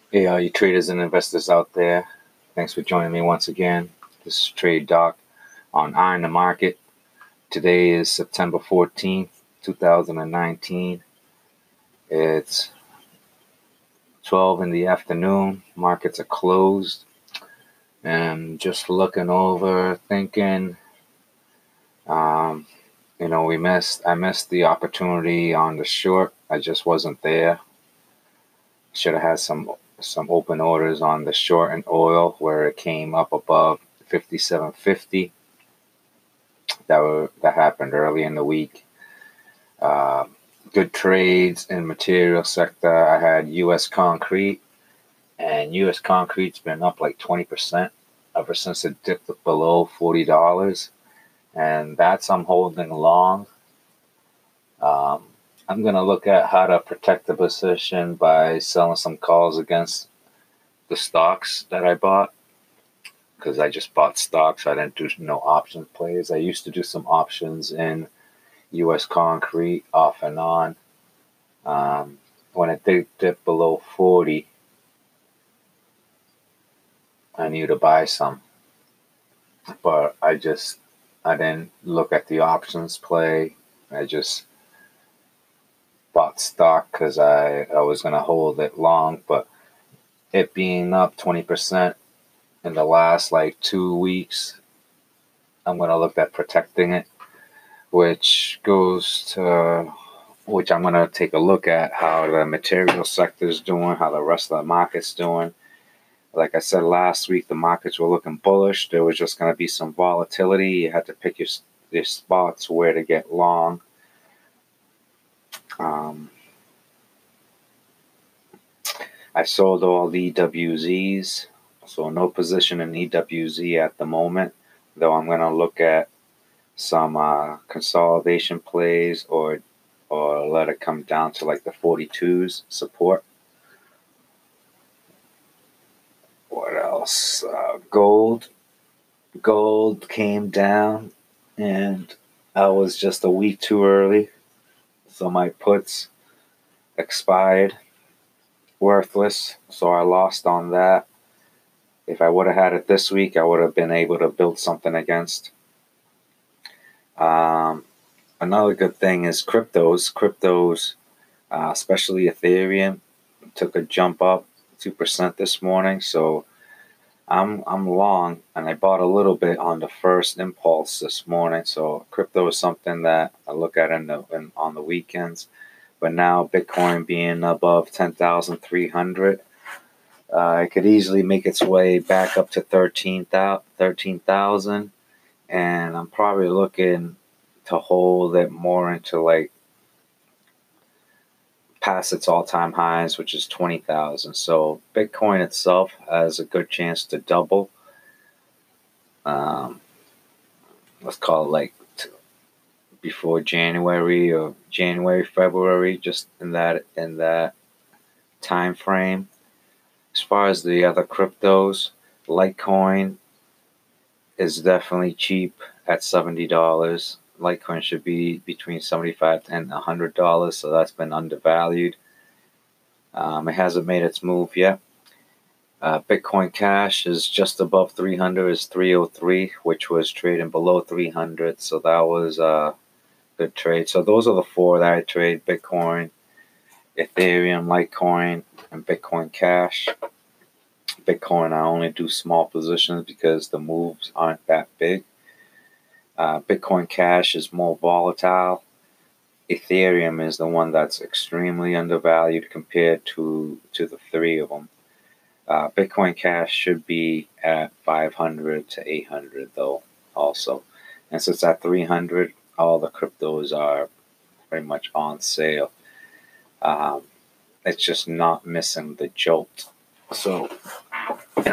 Hey, all you traders and investors out there, thanks for joining me once again. This is Trade Doc on Iron the Market. Today is September 14th, 2019. It's 12 in the afternoon. Markets are closed. And just looking over, thinking, um, I missed the opportunity on the short. I just wasn't there. Should have had some open orders on the short and oil where it came up above 57.50. That happened early in the week. Uh, Good trades in material sector. I had U.S. Concrete, and U.S. Concrete's been up like 20% ever since it dipped below $40, and that's I'm holding long. Um, I'm gonna look at how to protect the position by selling some calls against the stocks that I bought because I just bought stocks. I didn't do no option plays. I used to do some options in U.S. Concrete off and on. When it did dip below 40, I knew to buy some, but I didn't look at the options play. I just bought stock because I was gonna hold it long, but it being up 20% in the last like 2 weeks, I'm gonna look at protecting it, which goes to which I'm gonna take a look at how the material sector is doing, how the rest of the market's doing. Like I said last week, the markets were looking bullish. There was just going to be some volatility. You had to pick your spots where to get long. Um, I sold all the EWZs, so no position in EWZ at the moment, though I'm going to look at some consolidation plays or let it come down to like the 42s support. What else? Gold came down, and I was just a week too early, so my puts expired, worthless. So I lost on that. If I would have had it this week, I would have been able to build something against. Um, Another good thing is cryptos. Especially Ethereum, took a jump up 2% this morning. So I'm long, and I bought a little bit on the first impulse this morning. So crypto is something that I look at on the weekends. But now Bitcoin being above 10,300, it could easily make its way back up to 13,000, and I'm probably looking to hold it more into like past its all-time highs, which is 20,000. So Bitcoin itself has a good chance to double. Um, let's call it like before January or January, February, just in that time frame. As far as the other cryptos, Litecoin is definitely cheap at $70. Litecoin should be between $75 and $100, so that's been undervalued. It hasn't made its move yet. Bitcoin Cash is just above 300, is 303, which was trading below 300, so that was a good trade. So those are the four that I trade: Bitcoin, Ethereum, Litecoin, and Bitcoin Cash. Bitcoin, I only do small positions because the moves aren't that big. Bitcoin Cash is more volatile. Ethereum is the one that's extremely undervalued compared to the three of them. Bitcoin Cash should be at 500 to 800 though, also. And since at 300, all the cryptos are pretty much on sale. Um, it's just not missing the jolt. So, and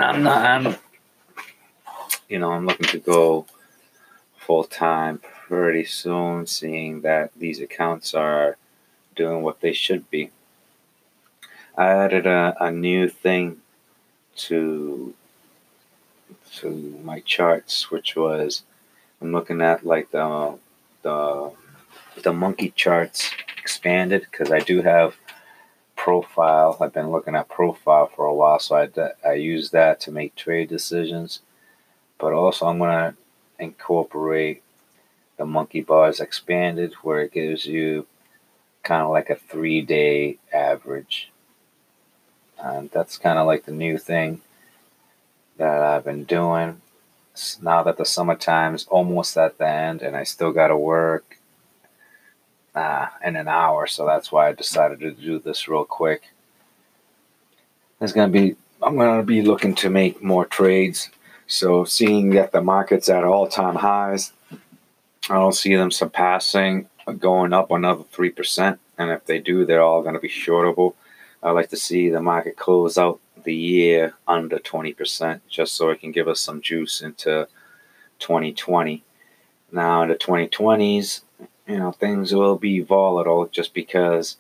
I'm looking to go full time pretty soon, seeing that these accounts are doing what they should be. I added a new thing to my charts, which was I'm looking at like the the monkey charts expanded because I do have Profile. I've been looking at Profile for a while, so I use that to make trade decisions. But also, I'm going to incorporate the Monkey Bars Expanded, where it gives you kind of like a 3-day average. And that's kind of like the new thing that I've been doing. Now that the summertime's almost at the end and I still got to work in an hour, so that's why I decided to do this real quick. I'm going to be looking to make more trades. So seeing that the market's at all-time highs, I don't see them surpassing going up another 3%. And if they do, they're all going to be shortable. I like to see the market close out the year under 20%, just so it can give us some juice into 2020. Now, in the 2020s, things will be volatile just because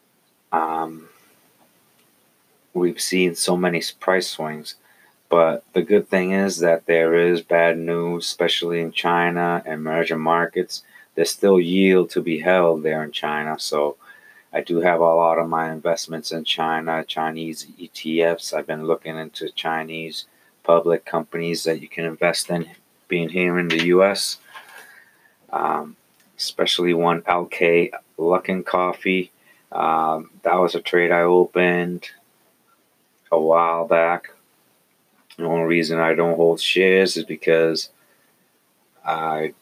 we've seen so many price swings. But the good thing is that there is bad news, especially in China and emerging markets. There's still yield to be held there in China. So I do have a lot of my investments in China, Chinese ETFs. I've been looking into Chinese public companies that you can invest in, being here in the U.S., especially one LK Luckin Coffee. That was a trade I opened a while back. The only reason I don't hold shares is because they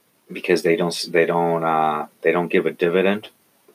don't give a dividend.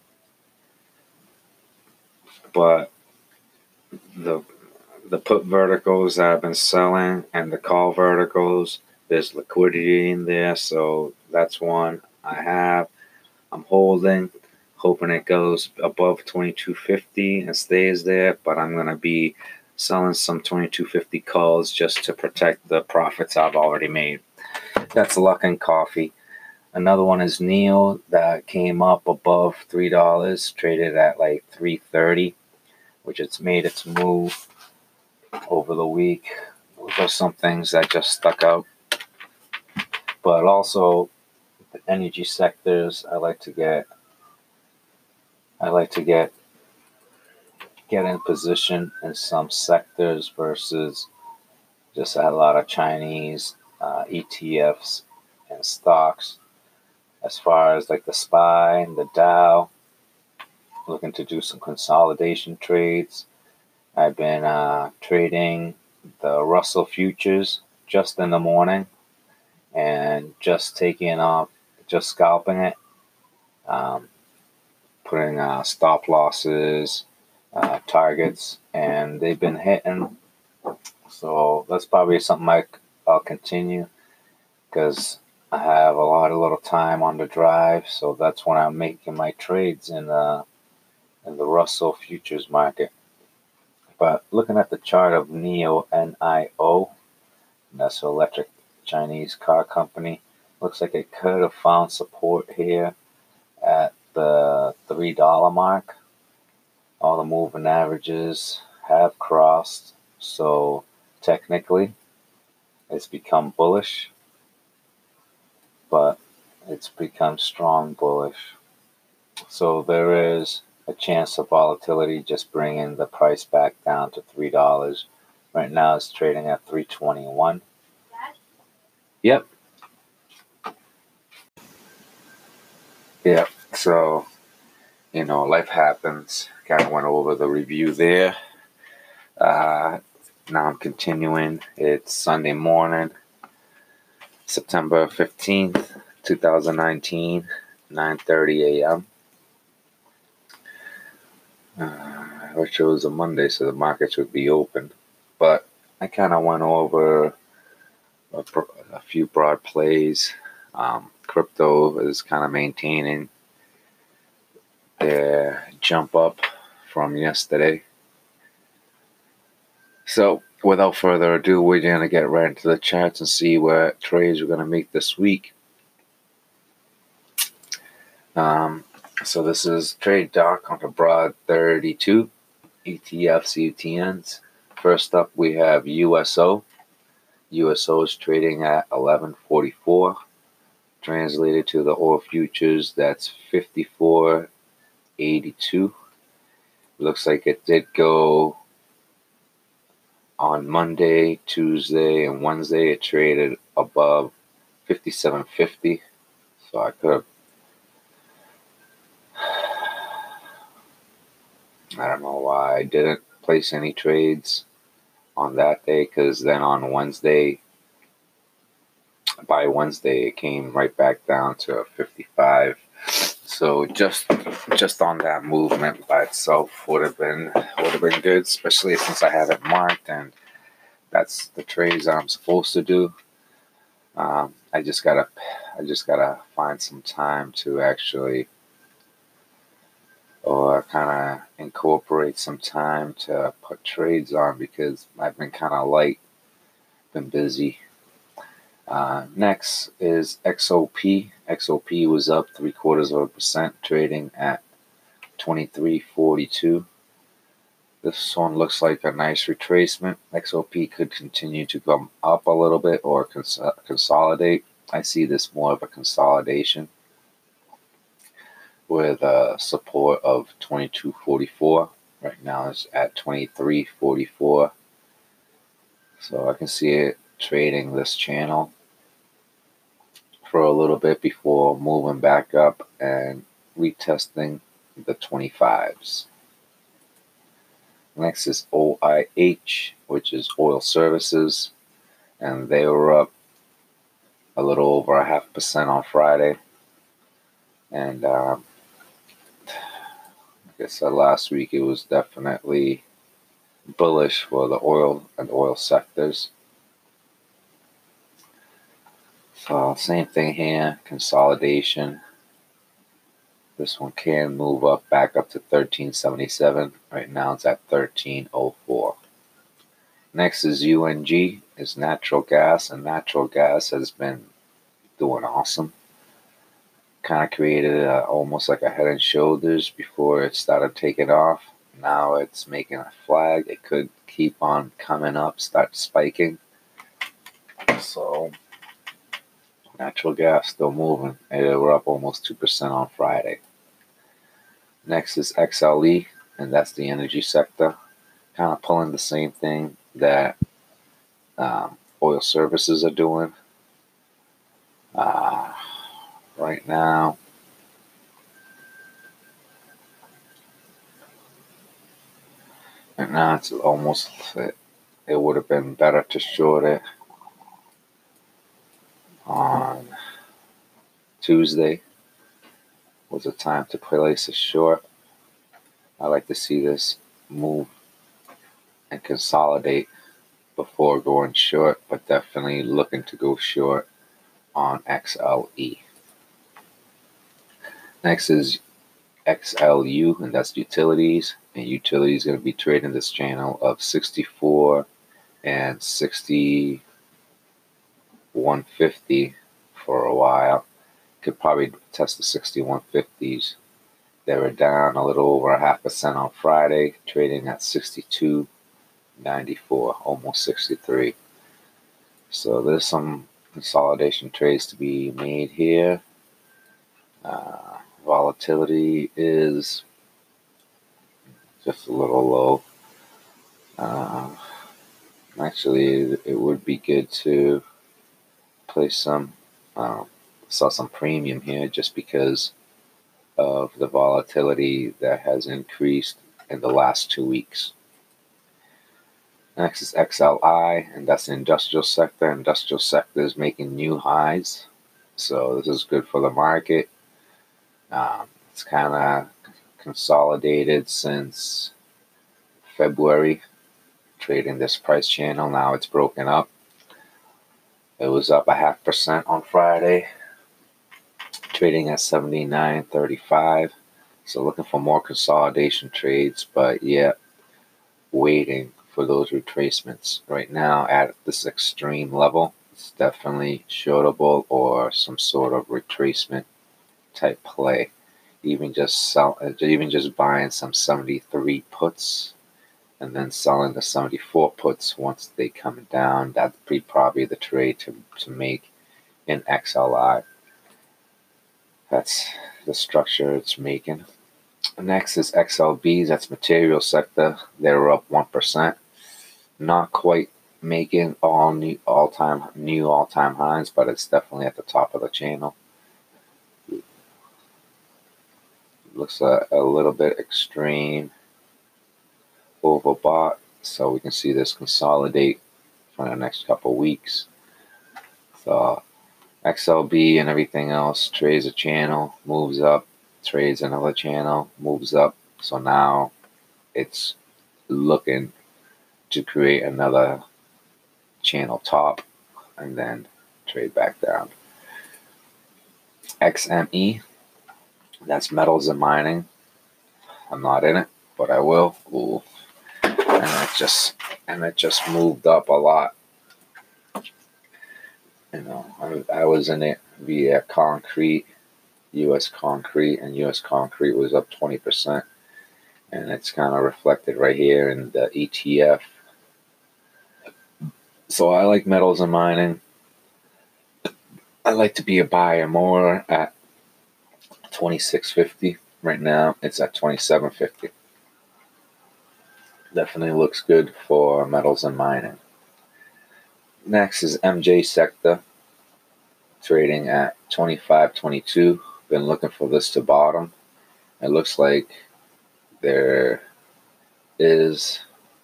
But the put verticals that I've been selling and the call verticals, there's liquidity in there, so that's one I have. I'm holding, hoping it goes above 2250 and stays there, but I'm going to be selling some 2250 calls just to protect the profits I've already made. That's Luckin Coffee. Another one is NEO that came up above $3, traded at like 330, which it's made its move over the week. Those are some things that just stuck out. But also the energy sectors, I like to get in position in some sectors versus just a lot of Chinese ETFs and stocks. As far as like the SPY and the Dow, looking to do some consolidation trades. I've been trading the Russell futures just in the morning and just scalping it, putting stop losses, targets, and they've been hitting. So that's probably something I'll continue because I have a lot of little time on the drive. So that's when I'm making my trades in the Russell futures market. But looking at the chart of NIO, N-I-O, that's an electric Chinese car company, looks like it could have found support here at the $3 mark. All the moving averages have crossed, so technically it's become bullish, but it's become strong bullish. So there is a chance of volatility just bringing the price back down to $3. Right now it's trading at $3.21. Yep. So, life happens. Kind of went over the review there. Now I'm continuing. It's Sunday morning, September 15th, 2019, 9:30 a.m. I wish it was a Monday so the markets would be open. But I kind of went over a few broad plays. Crypto is kind of maintaining their jump up from yesterday. So without further ado, we're going to get right into the charts and see what trades we're going to make this week. So this is Trade Doc on the Broad 32 ETFs, UTNs. First up, we have USO. USO is trading at 1144. Translated to the oil futures, that's 54.82. looks like it did go on Monday, Tuesday, and Wednesday. It traded above 57.50. So I could have, I don't know why I didn't place any trades on that day, because then on Wednesday, by Wednesday, it came right back down to 55. So just on that movement by itself would have been good, especially since I have it marked and that's the trades I'm supposed to do. I just gotta find some time to actually, or kind of incorporate some time to put trades on, because I've been kind of light, been busy. Next is XOP. XOP was up 0.75%, trading at 23.42. This one looks like a nice retracement. XOP could continue to come up a little bit or consolidate. I see this more of a consolidation with support of 22.44. Right now it's at 23.44. So I can see it trading this channel for a little bit before moving back up and retesting the 25s. Next is OIH, which is Oil Services, and they were up a little over 0.5% on Friday. And like I said last week, it was definitely bullish for the oil and oil sectors. So same thing here, consolidation. This one can move up back up to 13.77. Right now it's at 13.04. Next is UNG, is natural gas, and natural gas has been doing awesome. Kind of created almost like a head and shoulders before it started taking off. Now it's making a flag. It could keep on coming up, start spiking. So natural gas still moving. We're up almost 2% on Friday. Next is XLE, and that's the energy sector. Kind of pulling the same thing that oil services are doing. Right now, it's almost, it would have been better to short it on Tuesday. Was a time to place a short. I like to see this move and consolidate before going short, but definitely looking to go short on XLE. Next is XLU, and that's utilities. And utilities is going to be trading this channel of 64 and 61.50 for a while. Could probably test the 61.50s. They were down a little over 0.5% on Friday, trading at 62.94, almost 63. So there's some consolidation trades to be made here. Volatility is just a little low. Actually, it would be good to place some, sell some premium here, just because of the volatility that has increased in the last 2 weeks. Next is XLI, and that's the industrial sector. Industrial sector is making new highs, so this is good for the market. It's kind of consolidated since February, trading this price channel. Now it's broken up. It was up 0.5% on Friday, trading at 79.35. So looking for more consolidation trades, but yet waiting for those retracements. Right now at this extreme level, it's definitely shortable or some sort of retracement type play. Even just buying some 73 puts and then selling the 74 puts once they come down. That'd be probably the trade to make in XLI. That's the structure it's making. Next is XLBs, that's material sector. They were up 1%. Not quite making all time highs, but it's definitely at the top of the channel. Looks a little bit extreme, overbought, so we can see this consolidate for the next couple weeks. So XLB and everything else trades a channel, moves up, trades another channel, moves up. So now it's looking to create another channel top and then trade back down. XME, that's metals and mining. I'm not in it, but I will. Ooh. And it just moved up a lot. I was in it via concrete, U.S. concrete, and U.S. concrete was up 20%. And it's kind of reflected right here in the ETF. So I like metals and mining. I like to be a buyer more at 26.50. Right now it's at 27.50. Definitely looks good for metals and mining. Next is MJ sector, trading at 25.22. Been looking for this to bottom. It looks like there is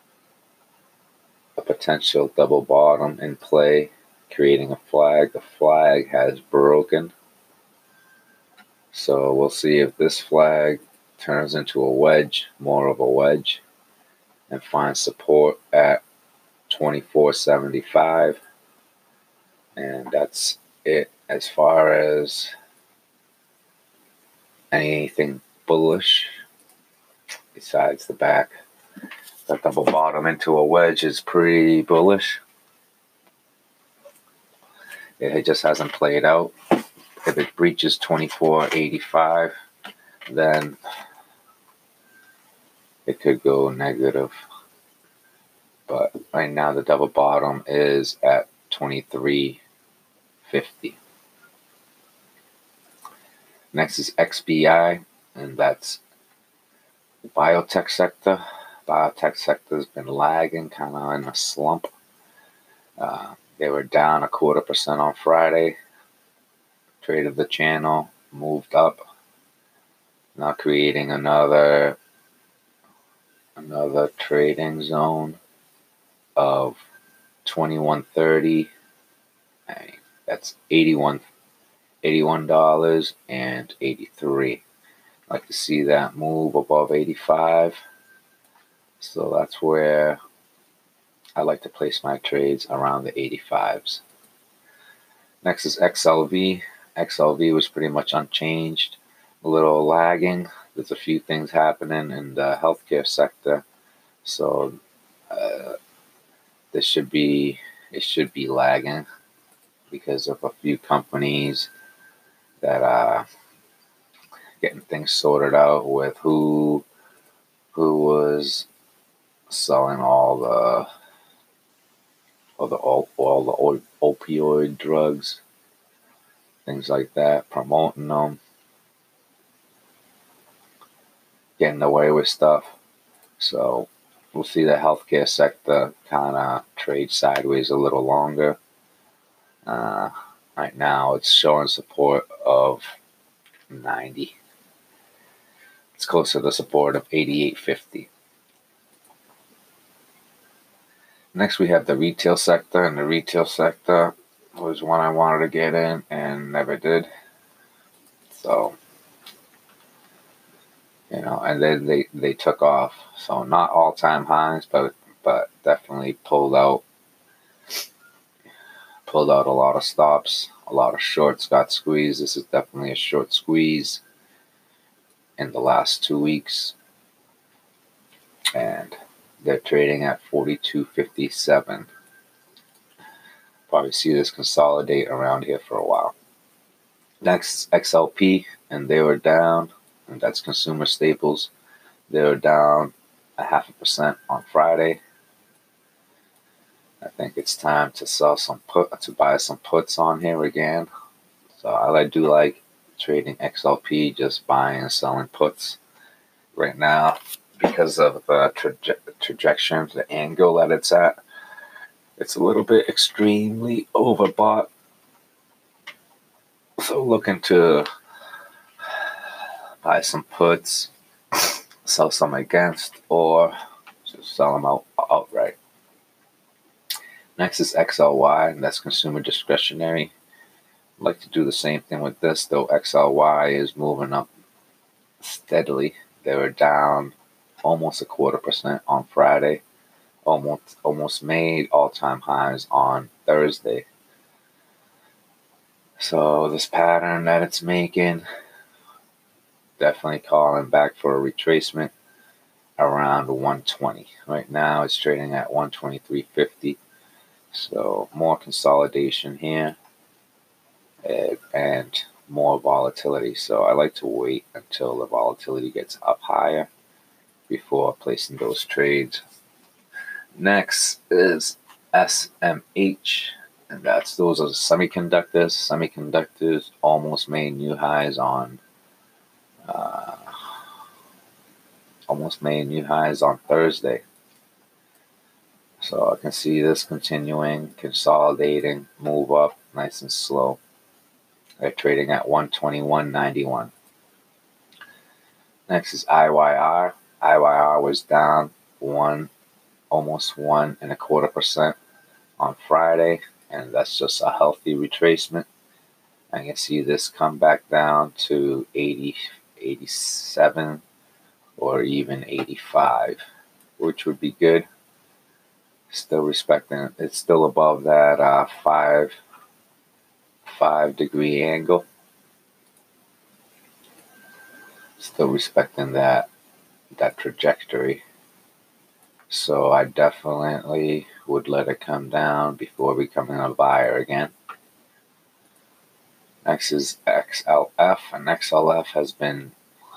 a potential double bottom in play, creating a flag. The flag has broken. So we'll see if this flag turns into a wedge, more of a wedge, and finds support at 24.75. And that's it as far as anything bullish besides the back. The double bottom into a wedge is pretty bullish. It just hasn't played out. If it breaches 24.85, then it could go negative. But right now the double bottom is at 23.50. Next is XBI, and that's the biotech sector. Biotech sector has been lagging, kind of in a slump. They were down 0.25% on Friday. Traded the channel, moved up. Now creating another trading zone of 21.30. That's $81.83. I'd like to see that move above 85. So that's where I like to place my trades, around the 85s. Next is XLV. XLV was pretty much unchanged, a little lagging. There's a few things happening in the healthcare sector, so it should be lagging because of a few companies that are getting things sorted out with who was selling all the opioid drugs, things like that, promoting them, getting away with stuff. So we'll see the healthcare sector kind of trade sideways a little longer. Right now it's showing support of 90. It's closer to the support of 88.50. Next we have the retail sector, and the retail sector was one I wanted to get in and never did. So, and then they took off. So not all-time highs, but definitely pulled out a lot of stops. A lot of shorts got squeezed. This is definitely a short squeeze in the last 2 weeks. And they're trading at 42.57. Probably see this consolidate around here for a while. Next, XLP, and they were down, and that's consumer staples. They were down 0.5% on Friday. I think it's time to buy some puts on here again. So I do like trading XLP, just buying and selling puts. right now because of the trajectory, the angle that it's at. It's a little bit extremely overbought. So looking to buy some puts, sell some against, or just sell them outright. Next is XLY, and that's consumer discretionary. I'd like to do the same thing with this, though XLY is moving up steadily. They were down almost 0.25% on Friday. Almost made all-time highs on Thursday. So this pattern that it's making, definitely calling back for a retracement around 120. Right now it's trading at 123.50. So more consolidation here and more volatility. So I like to wait until the volatility gets up higher before placing those trades. Next is SMH, and those are semiconductors. Semiconductors almost made new highs on Thursday. So I can see this continuing, consolidating, move up nice and slow. They're trading at 121.91. Next is IYR. IYR was down almost 1.25% on Friday, and that's just a healthy retracement. I can see this come back down to 80, 87, or even 85, which would be good. Still respecting, it's still above that 5-degree angle. Still respecting that trajectory. So I definitely would let it come down before becoming a buyer again. Next is XLF, and XLF has been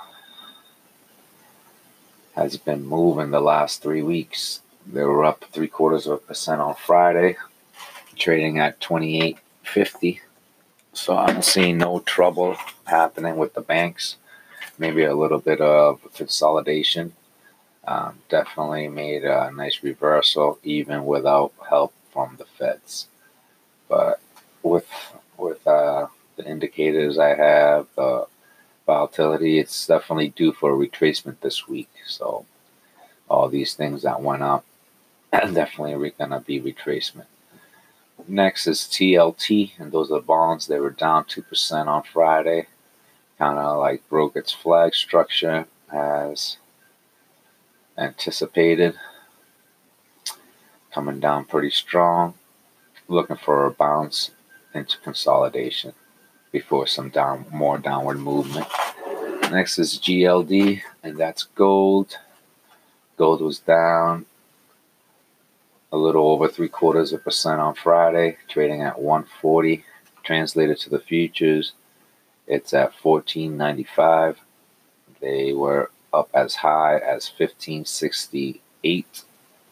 moving the last 3 weeks. They were up 0.75% on Friday, trading at 28.50. So I'm seeing no trouble happening with the banks. Maybe a little bit of consolidation. Definitely made a nice reversal, even without help from the Feds. But with the indicators I have, the volatility, it's definitely due for a retracement this week. So all these things that went up definitely gonna be retracement. Next is TLT, and those are bonds. They were down 2% on Friday. Kind of like broke its flag structure as anticipated. Coming down pretty strong. Looking for a bounce into consolidation before some more downward movement. Next is GLD, and that's gold. Gold was down a little over 0.75% on Friday, trading at 140. Translated to the futures, it's at 14.95. They were up as high as 15.68,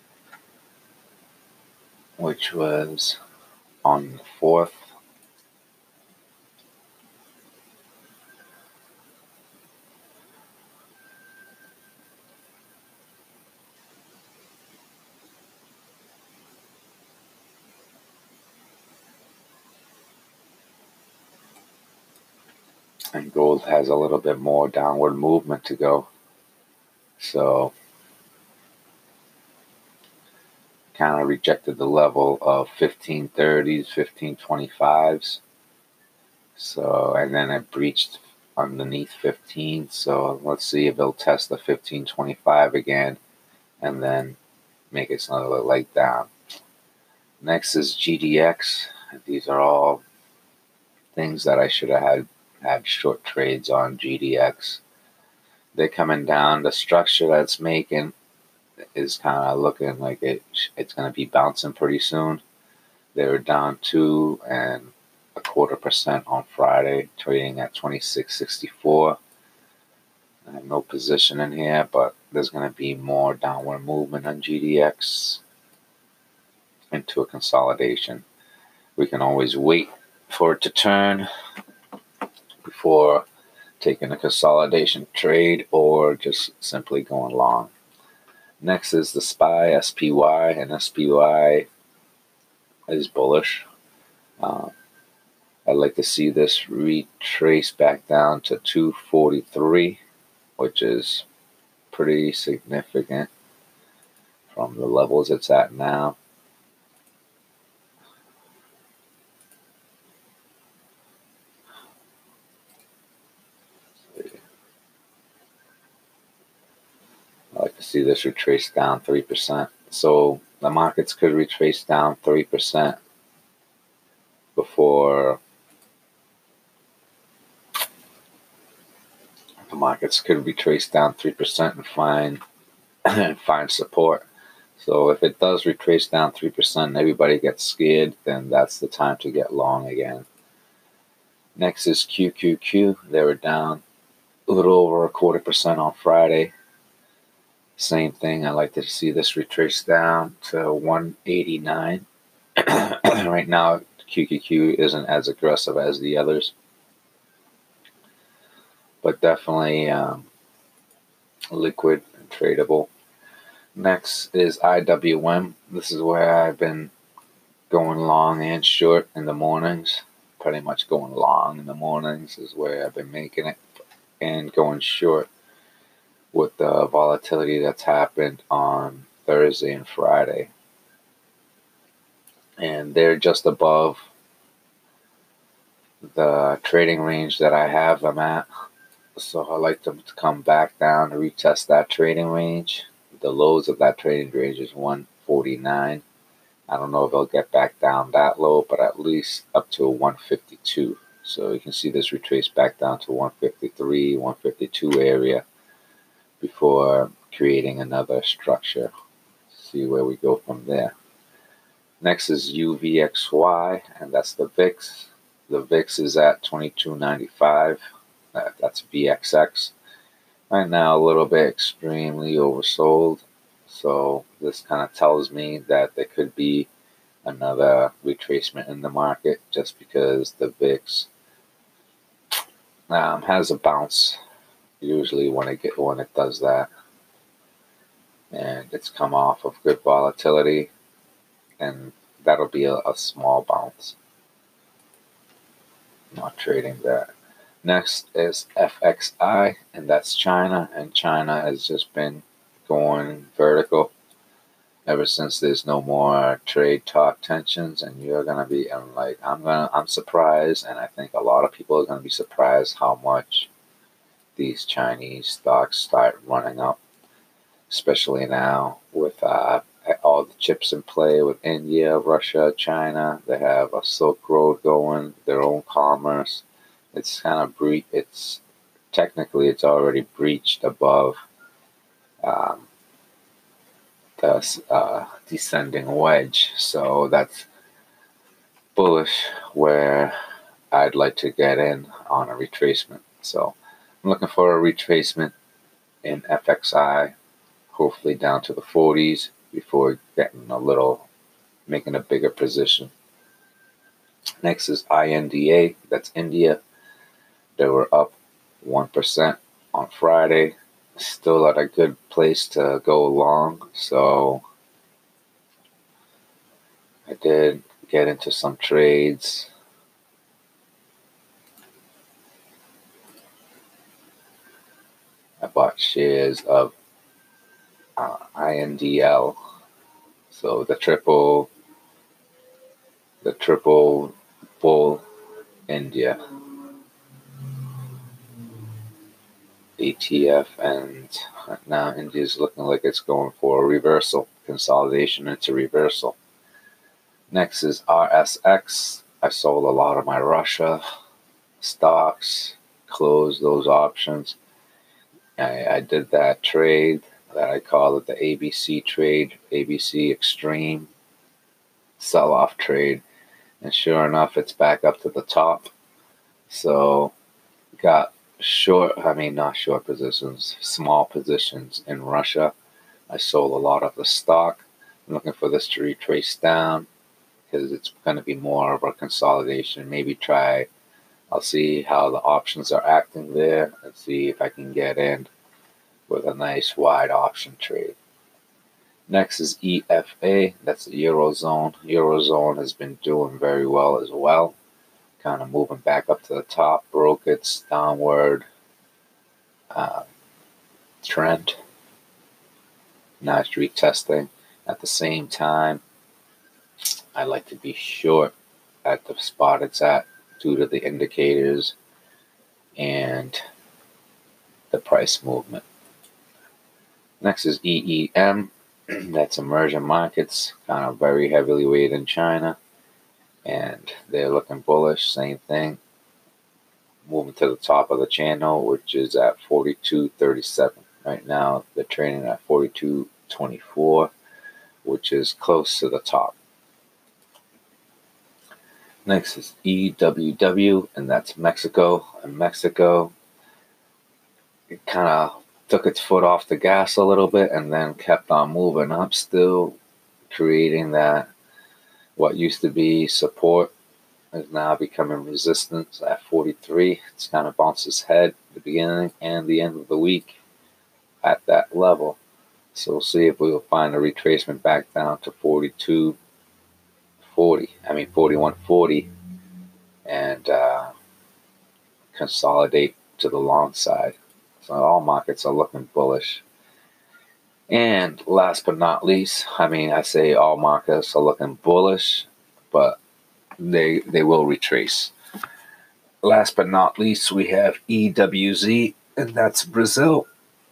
which was on the 4th. And gold has a little bit more downward movement to go. So kind of rejected the level of 1530s, 1525s. So, and then it breached underneath 15. So let's see if they'll test the 1525 again and then make it another leg down. Next is GDX. These are all things that I should have had short trades on GDX. They're coming down. The structure that's making is kind of looking like it's going to be bouncing pretty soon. They were down 2.25% on Friday, trading at 26.64. I have no position in here, but there's going to be more downward movement on GDX into a consolidation. We can always wait for it to turn before taking a consolidation trade or just simply going long. Next is the SPY, and SPY is bullish. I'd like to see this retrace back down to 243, which is pretty significant from the levels it's at now. I like to see this retrace down 3%. So the markets could retrace down 3% before the markets could retrace down 3% and find support. So if it does retrace down 3% and everybody gets scared, then that's the time to get long again. Next is QQQ. They were down a little over 0.25% on Friday. Same thing. I like to see this retrace down to 189. Right now, QQQ isn't as aggressive as the others, but definitely liquid and tradable. Next is IWM. This is where I've been going long and short in the mornings. Pretty much going long in the mornings is where I've been making it, and going short with the volatility that's happened on Thursday and Friday. And they're just above the trading range that I have them at. So I like them to come back down and retest that trading range. The lows of that trading range is 149. I don't know if they'll get back down that low, but at least up to 152. So you can see this retrace back down to 153, 152 area before creating another structure. See where we go from there. Next is UVXY, and that's the VIX. The VIX is at 2295. That's VXX. Right now, a little bit extremely oversold. So this kind of tells me that there could be another retracement in the market, just because the VIX has a bounce usually when it does that, and it's come off of good volatility, and that'll be a small bounce. Not trading that. Next is FXI, and that's China, and China has just been going vertical ever since there's no more trade talk tensions. And you're gonna be, I'm surprised, and I think a lot of people are gonna be surprised how much these Chinese stocks start running up, especially now with all the chips in play with India, Russia, China. They have a Silk Road going, their own commerce. It's kind of it's already breached above the descending wedge. So that's bullish, where I'd like to get in on a retracement. So I'm looking for a retracement in FXI, hopefully down to the 40s before making a bigger position. Next is INDA, that's India. They were up 1% on Friday, still at a good place to go long. So I did get into some trades. I bought shares of INDL, so the triple bull India ETF, and now India's looking like it's going for a reversal, consolidation into reversal. Next is RSX. I sold a lot of my Russia stocks, closed those options. I did that trade that I call it the ABC trade, ABC Extreme sell-off trade, and sure enough, it's back up to the top. So got not short positions, small positions in Russia. I sold a lot of the stock. I'm looking for this to retrace down because it's going to be more of a consolidation. Maybe try I'll see how the options are acting there and see if I can get in with a nice wide option trade. Next is EFA, that's the Eurozone. Eurozone has been doing very well as well, kind of moving back up to the top, broke its downward uh, trend. Now it's retesting. At the same time, I like to be short at the spot it's at due to the indicators and the price movement. Next is EEM. That's emerging markets, kind of very heavily weighted in China. And they're looking bullish, same thing. Moving to the top of the channel, which is at 42.37. Right now, they're trading at 42.24, which is close to the top. Next is EWW, and that's Mexico. And Mexico, it kind of took its foot off the gas a little bit and then kept on moving up, still creating that what used to be support is now becoming resistance at 43. It's kind of bounced its head at the beginning and the end of the week at that level. So we'll see if we will find a retracement back down to 41.40, and consolidate to the long side. So all markets are looking bullish. And last but not least, I say all markets are looking bullish, but they will retrace. Last but not least, we have EWZ, and that's Brazil.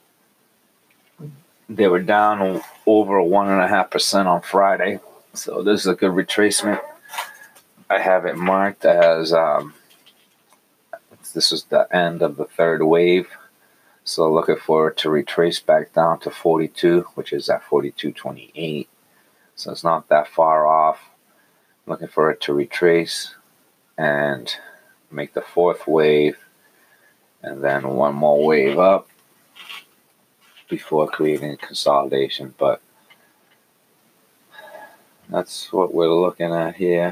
They were down over 1.5% on Friday, so this is a good retracement. I have it marked as this is the end of the third wave, so looking forward to retrace back down to 42, which is at 42.28. So it's not that far off. Looking for it to retrace and make the fourth wave, and then one more wave up before creating consolidation. But that's what we're looking at here.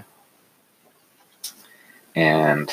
And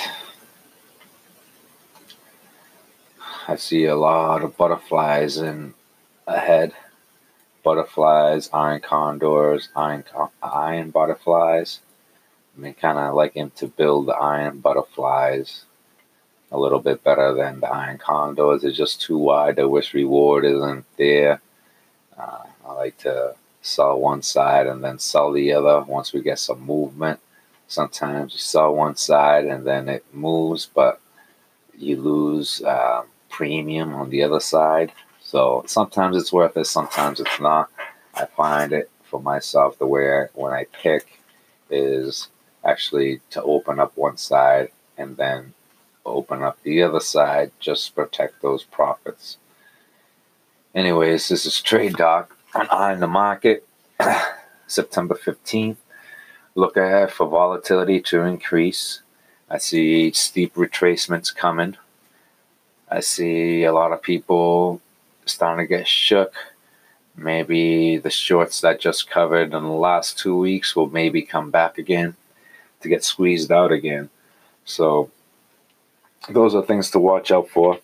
I see a lot of butterflies in ahead. Butterflies, iron condors, iron butterflies. Kind of like him to build the iron butterflies a little bit better than the iron condors. It's just too wide. The risk reward isn't there. I like to sell one side and then sell the other once we get some movement. Sometimes you sell one side and then it moves, but you lose premium on the other side. So sometimes it's worth it, sometimes it's not. I find it for myself the way when I pick is actually to open up one side and then open up the other side just to protect those profits. Anyways, this is Trade Doc on Eye in the Market, September 15th. Look ahead for volatility to increase. I see steep retracements coming. I see a lot of people starting to get shook. Maybe the shorts that just covered in the last 2 weeks will maybe come back again to get squeezed out again. So those are things to watch out for.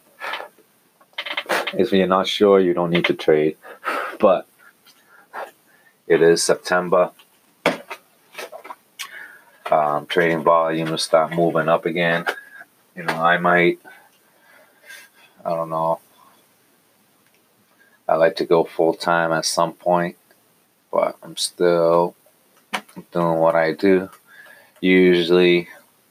If you're not sure, you don't need to trade. But it is September. Trading volume will start moving up again. I don't know. I like to go full time at some point, but I'm still doing what I do. Usually,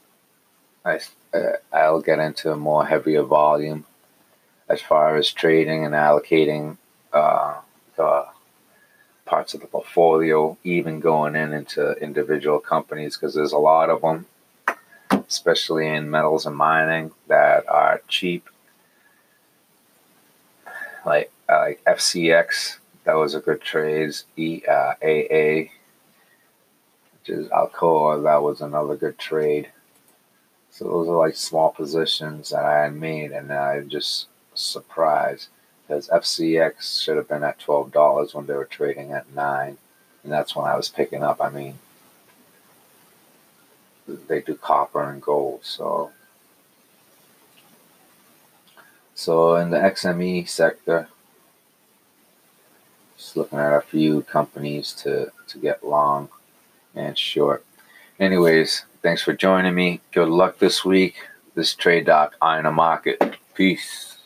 I'll get into a more heavier volume as far as trading and allocating the parts of the portfolio, even going into individual companies, because there's a lot of them, especially in metals and mining, that are cheap. Like FCX, that was a good trade. AA, which is Alcoa, that was another good trade. So those are like small positions that I had made, and I'm just surprised because FCX should have been at $12 when they were trading at $9, and that's when I was picking up. They do copper and gold, so So in the XME sector, just looking at a few companies to get long and short. Anyways, thanks for joining me. Good luck this week. This trade doc, Eye on the Market. Peace.